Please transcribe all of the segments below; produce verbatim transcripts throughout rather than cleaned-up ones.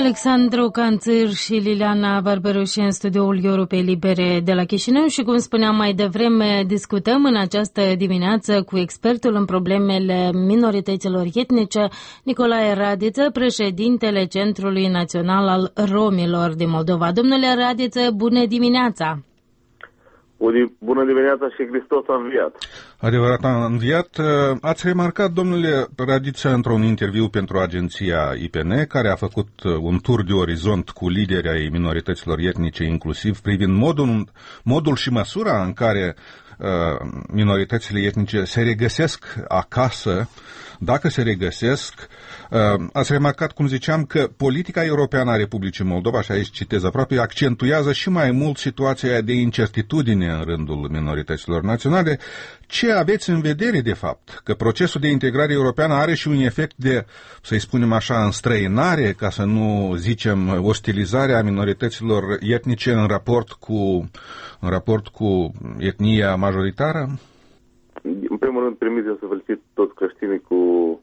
Alexandru Canțir și Liliana Barberuși în studioul Europei Libere de la Chișinău și, cum spuneam mai devreme, discutăm în această dimineață cu expertul în problemele minorităților etnice, Nicolae Radiță, președintele Centrului Național al Romilor din Moldova. Domnule Radiță, bună dimineața! Bună dimineața și Hristos a înviat. Adevărat a înviat. Ați remarcat, domnule Radiță, într-un interviu pentru agenția I P N, care a făcut un tur de orizont cu lideri ai minorităților etnice, inclusiv privind modul, modul și măsura în care uh, minoritățile etnice se regăsesc acasă, dacă se regăsesc. Ați remarcat, cum ziceam, că politica europeană a Republicii Moldova, și aici citez aproape, accentuează și mai mult situația de incertitudine în rândul minorităților naționale. Ce aveți în vedere, de fapt? Că procesul de integrare europeană are și un efect de, să-i spunem așa, înstrăinare, ca să nu zicem ostilizarea minorităților etnice în raport cu, în raport cu etnia majoritară? În primul rând, permiteți să felicit toți creștinii cu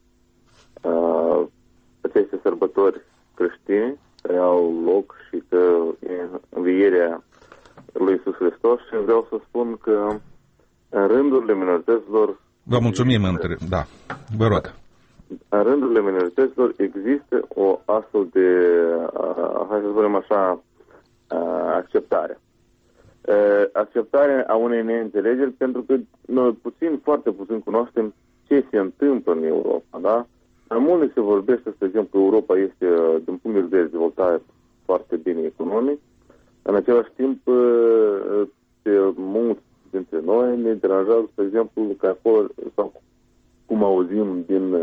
uh, aceste sărbători creștine care au loc și că e învierea lui Iisus Hristos, și vreau să spun că în rândurile minorităților... Vă mulțumim, între... da, vă rog. În rândurile minorităților există o astfel de, uh, hai să spunem așa, uh, acceptare. Uh, acceptarea a unei neînțelegeri, pentru că noi puțin, foarte puțin cunoaștem ce se întâmplă în Europa, da? În multe se vorbește, de exemplu, Europa este, din punct de vedere dezvoltare, foarte bine economic. În același timp, pe mulți dintre noi ne deranjează, de exemplu, că acolo, sau cum auzim din,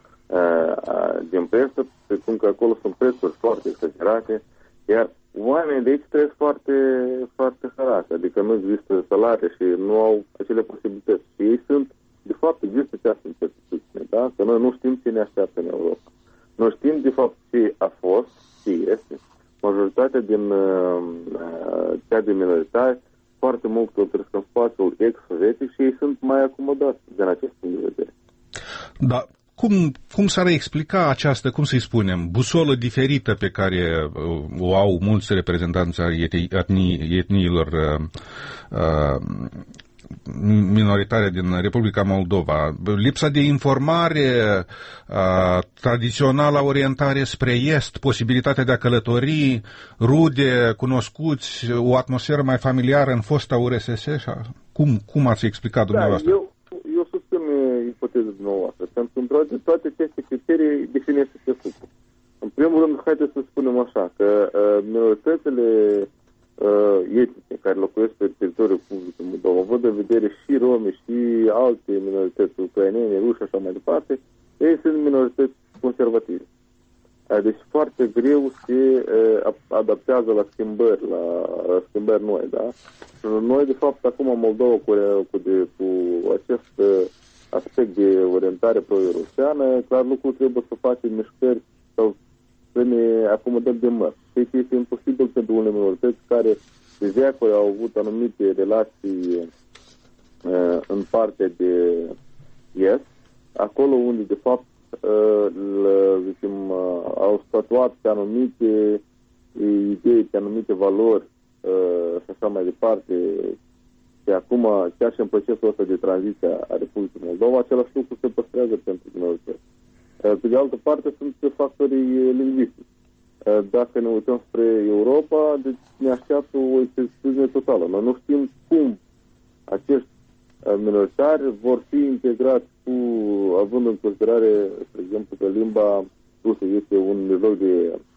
din presă, precum că acolo sunt prețuri foarte exagerate, iar oamenii de aici trăiesc foarte, foarte săraci, adică nu există salarii și nu au acele posibilități. Și ei sunt, de fapt, există această incertitudine, da? Că noi nu știm ce ne așteaptă în Europa. Noi știm, de fapt, ce a fost, ce este. Majoritatea din uh, cea de minoritari, foarte mult călătoresc în spațiul ex-sovietic și ei sunt mai acomodați din acest punct de vedere. Da. Cum, cum s-ar explica această, cum să-i spunem, busolă diferită pe care uh, o au mulți reprezentanți ai etnii, etniilor uh, uh, minoritare din Republica Moldova? Lipsa de informare, uh, tradiționala orientare spre est, posibilitatea de a călători, rude, cunoscuți, o atmosferă mai familiară în fosta U R S S? Cum, cum ați explicat dumneavoastră? Da, eu... ipoteza dumneavoastră, pentru că toate, toate aceste criterii definește pe sucru. În primul rând, haideți să spunem așa, că uh, minoritățile uh, etnice care locuiesc pe teritoriul public în Moldova, văd în vedere și romi, și alte minorități, ucrainene, ruși, așa mai departe, ei sunt minorități conservative. Uh, deci foarte greu se uh, adaptează la schimbări, la, la schimbări noi, da? Noi, de fapt, acum în Moldova, cu, cu, de, cu acest uh, aspect de orientare pro-europeană, clar lucrul trebuie să facem mișcări sau să ne acomodăm de măr. Ceea ce este imposibil pentru unele minorități care de veacuri au avut anumite relații uh, în partea de est, acolo unde de fapt uh, le, zicem, uh, au statuat pe anumite idei, pe anumite valori uh, și așa mai departe. Și acum, chiar și în procesul ăsta de tranziție a Republicii Moldova, același lucru se păstrează pentru minorități. Pe de altă parte, sunt factorii lingvistici. Dacă ne uităm spre Europa, deci ne așteaptă o incertitudine totală. Noi nu știm cum acești minoritari vor fi integrați cu, având în considerare, de exemplu, că limba rusă este un mijloc de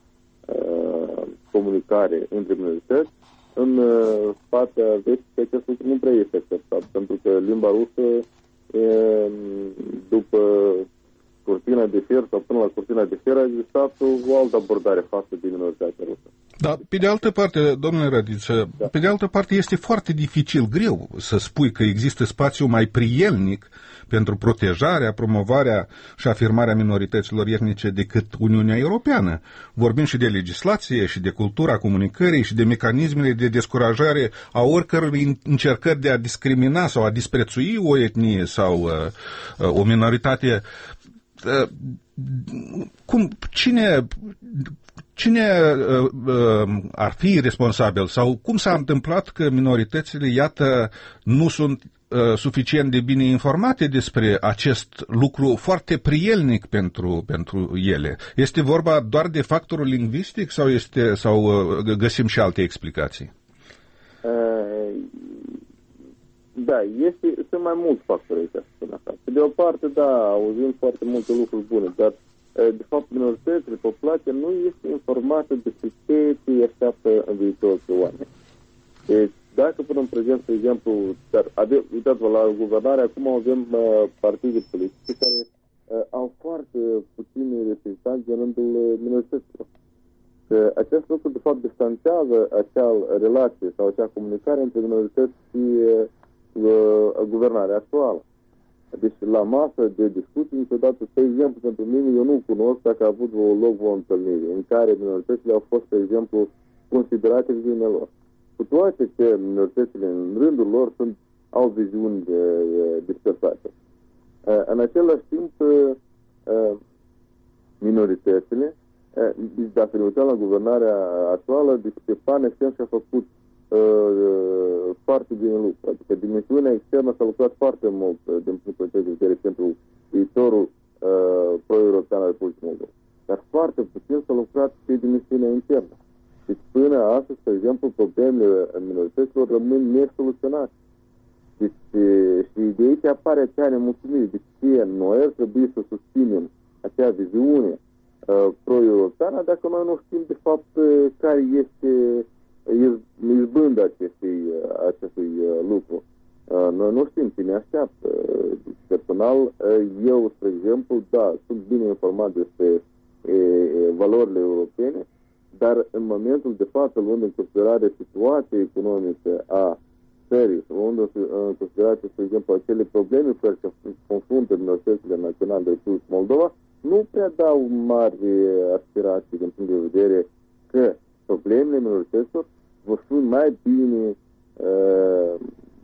uh, comunicare între minorități. În uh, partea vestică acest lucru nu prea este acceptat, pentru că limba rusă, e, după cortina de fier sau până la cortina de fier, a existat o altă abordare față de minoritatea rusă. Da, pe de altă parte, domnule Radiță, da. pe de altă parte este foarte dificil, greu să spui că există spațiu mai prielnic pentru protejarea, promovarea și afirmarea minorităților etnice decât Uniunea Europeană. Vorbim și de legislație, și de cultura comunicării, și de mecanismele de descurajare a oricăror încercări de a discrimina sau a disprețui o etnie sau uh, o minoritate. Uh, cum, cine, cine uh, uh, ar fi responsabil sau cum s-a întâmplat că minoritățile, iată, nu sunt uh, suficient de bine informate despre acest lucru foarte prielnic pentru, pentru ele? Este vorba doar de factorul lingvistic sau, este, sau uh, găsim și alte explicații? Uh, da, este, sunt mai mulți factori, ca să spun așa. Pe de o parte, da, auzim foarte multe lucruri bune, dar de fapt, minoritățile, populația nu este informată despre ce îi așteaptă în viitor pe oameni. Deci, dacă până în prezent, de exemplu, dar uitați-vă la guvernare, acum avem uh, partide politice care uh, au foarte puțini reprezentanți în rândul minorităților. Că acest lucru, de fapt, distanțează acea relație sau acea comunicare între minorități și uh, guvernarea actuală. Deci, la masă de discuții, niciodată, de exemplu, pentru mine, eu nu cunosc dacă a avut o loc o întâlnire în care minoritățile au fost, de exemplu, considerate viziunile lor. Cu toate că minoritățile, în rândul lor, sunt, au viziuni dispersate. În același timp, minoritățile, dacă ne uităm la guvernarea actuală, deci Stepan Extern și-a făcut Uh, foarte bine lucru. Adică dimensiunea externă s-a lucrat foarte mult uh, din punctul de vedere pentru viitorul uh, pro-european al Republicii Moldova. Dar foarte puțin s-a lucrat pe dimensiunea internă. Deci până astăzi, de exemplu, problemele minorităților rămân nesoluționate. Deci, și de aici apare acea nemulțumire. De ce noi ar trebui să susținem acea viziune uh, pro-europeană dacă noi nu știm de fapt uh, care este izbând acestui, acestui lucru. Noi nu știm ce ne așteaptă. Personal, eu, spre exemplu, da, sunt bine informat despre valorile europene, dar în momentul de față, luând în considerare situația economică a țării, luând în considerare, spre exemplu, acele probleme cu care se confruntă minoritățile naționale de Republica Moldova, nu prea dau mari aspirații din punct de vedere că problemele minorităților vor fi mai bine uh,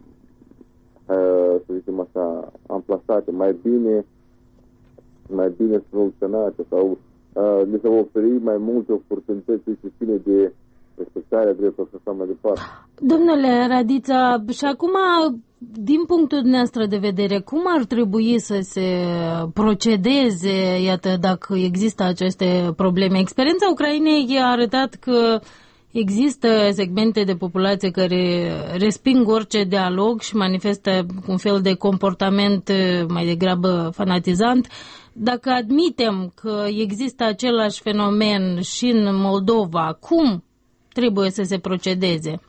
uh, să zicem așa, amplasate, mai bine mai bine soluționate sau uh, le se oferi mai multe oportunități ce ține de respectarea drepturilor și așa mai departe. Domnule Radița, și acum, din punctul dumneavoastră de vedere, cum ar trebui să se procedeze, iată, dacă există aceste probleme? Experiența Ucrainei a arătat că există segmente de populație care resping orice dialog și manifestă un fel de comportament mai degrabă fanatizant. Dacă admitem că există același fenomen și în Moldova, cum trebuie să se procedeze?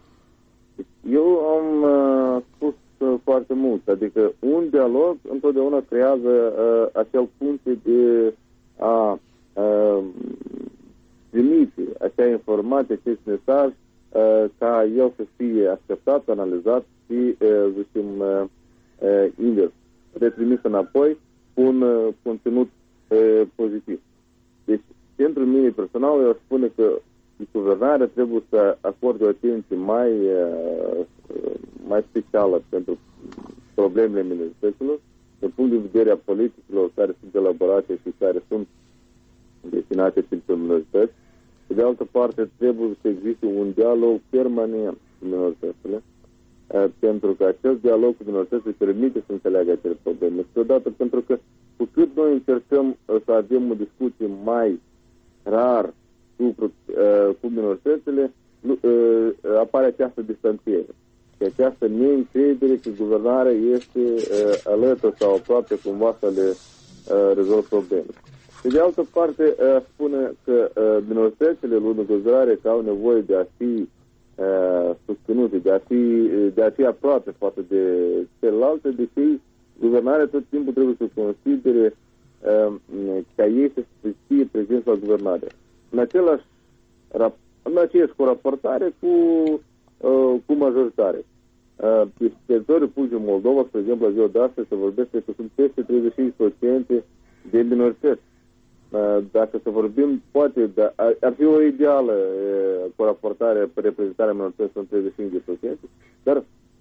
Eu am uh, spus uh, foarte mult, adică un dialog întotdeauna creează uh, acel punct de a uh, trimite acea informație, acest mesaj, uh, ca el să fie acceptat, analizat și, uh, zicem, uh, uh, invers, retrimis înapoi cu un uh, conținut uh, pozitiv. Deci, pentru mine personal, eu spune că guvernarea trebuie să acorde o atenție mai, uh, mai specială pentru problemele minorităților, din punct de vedere a politicilor care sunt elaborate și care sunt destinate pentru minorități. Pe de altă parte, trebuie să existe un dialog permanent cu minoritățile, uh, pentru că acest dialog cu minoritățile permite să înțeleagă acele probleme. Și odată, pentru că cu cât noi încercăm uh, să avem o discuție mai rar cu, uh, cu minoritățile, uh, apare această distanțiere. Și această neîncredere că guvernarea este uh, alături sau aproape cumva să le uh, rezolvă probleme. Și de altă parte, uh, spune că uh, minoritățile, luând în considerare că au nevoie de a fi uh, susținute, de a fi, de a fi aproape față de celelalte, deși guvernarea tot timpul trebuie să considere uh, ca ei să fie prezenți la guvernare. În același în aceeași cu raportare cu, uh, cu majoritate. Uh, pe teritoriul Republicii Moldova, spre exemplu, la ziua de astăzi se vorbește că sunt peste treizeci și cinci la sută de minorități. Uh, dacă să vorbim, poate, da, ar, ar fi o ideală uh, cu raportare pe reprezentarea minorităților în treizeci și cinci la sută, dar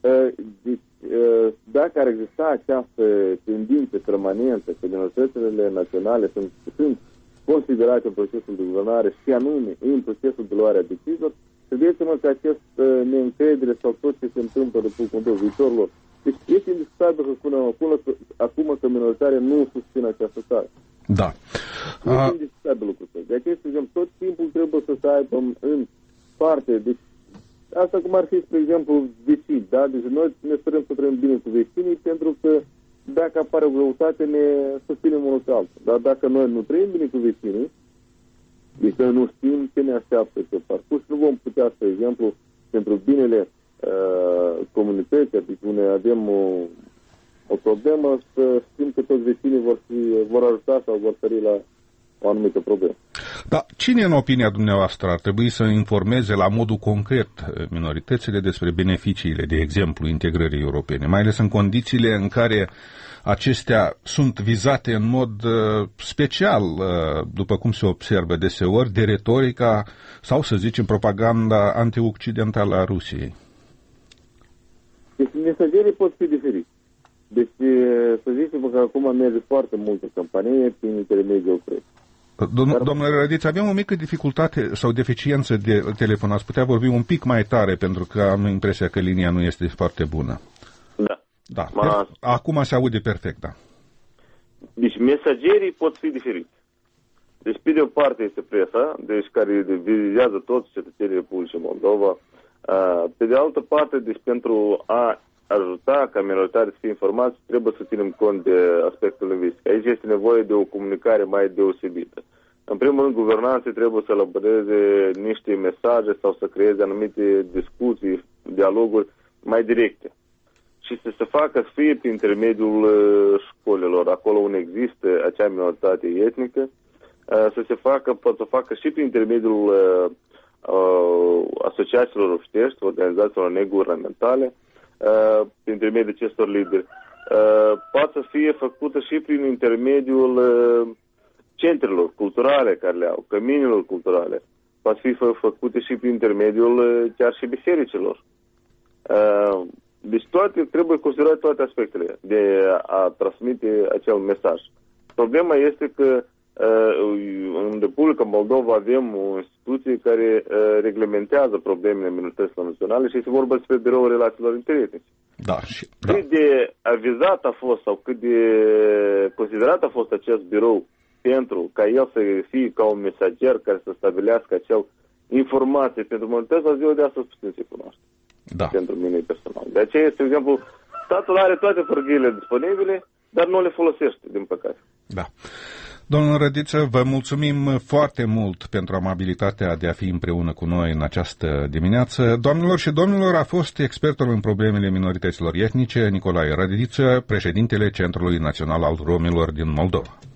Deci, dacă ar exista această tendință permanentă că minoritățile naționale sunt, sunt considerate în procesul de guvernare și anume în procesul de luare a deciziilor, credeți-mă că acest neîncredere sau tot ce se întâmplă după contul viitorului. Deci este indiscutabil că până acum, acum că minoritare nu susțin această țară. Da. Este indiscutabil lucrul ăsta. De aceea, spre tot timpul trebuie să se aibă în parte. Deci, asta cum ar fi, spre exemplu, vecini, da? Deci noi ne sperăm să trăim bine cu vecinii, pentru că dacă apare o greutate, ne susținem unul pe altul. Dar dacă noi nu trăim bine cu vecinii, deci noi nu știm ce ne așteaptă pe parcurs, nu vom putea, spre exemplu, pentru binele uh, comunității, adică unde avem o, o problemă, să știm că toți vecinii vor, fi, vor ajuta sau vor sări la o anumită problemă. Dar cine, în opinia dumneavoastră, ar trebui să informeze la modul concret minoritățile despre beneficiile, de exemplu, integrării europene, mai ales în condițiile în care acestea sunt vizate în mod uh, special, uh, după cum se observă deseori, de retorica sau, să zicem, propaganda antioccidentală a Rusiei? Deci mesagerii pot fi diferiți. Deci, să zicem că acum merge foarte multă campanie prin intermediul presei. Domn, domnule Rădiță, avem o mică dificultate sau deficiență de telefon. Ați putea vorbi un pic mai tare, pentru că am impresia că linia nu este foarte bună. Da. Da. Ma... Acum se aude perfect, da. Deci mesagerii pot fi diferiți. Deci, pe de o parte este presa, deci care vizează toți cetățenii Republicii Moldova. Pe de altă parte, deci pentru a ajuta ca minoritari să fie informați, trebuie să ținem cont de aspectul lingvistic. Aici este nevoie de o comunicare mai deosebită. În primul rând, guvernanții trebuie să elaboreze niște mesaje sau să creeze anumite discuții, dialoguri mai directe. Și să se facă fie prin intermediul școlilor, acolo unde există acea minoritate etnică, să se facă, pot să facă și prin intermediul asociațiilor obștești, organizațiilor neguvernamentale, Uh, prin intermediul acestor lideri. Uh, poate să fie făcută și prin intermediul uh, centrelor culturale care le au, căminilor culturale. Poate fi fă, făcute și prin intermediul uh, chiar și bisericilor. Uh, deci toate, trebuie considerate toate aspectele de a transmite acel mesaj. Problema este că în Republica Moldova avem o instituție care reglementează problemele minorităților naționale și este vorba despre Biroul Relațiilor Interetnice. Da, și, da. Cât de avizat a fost sau cât de considerat a fost acest birou pentru ca el să fie ca un mesager care să stabilească acel informație pentru minorități, la ziua de astăzi puțin se cunoaște. Da. Pentru mine personal. De aceea, de exemplu, statul are toate pârghiile disponibile, dar nu le folosește, din păcate. Da. Domnul Rădiță, vă mulțumim foarte mult pentru amabilitatea de a fi împreună cu noi în această dimineață. Doamnelor și domnilor, a fost expertul în problemele minorităților etnice, Nicolae Rădiță, președintele Centrului Național al Romilor din Moldova.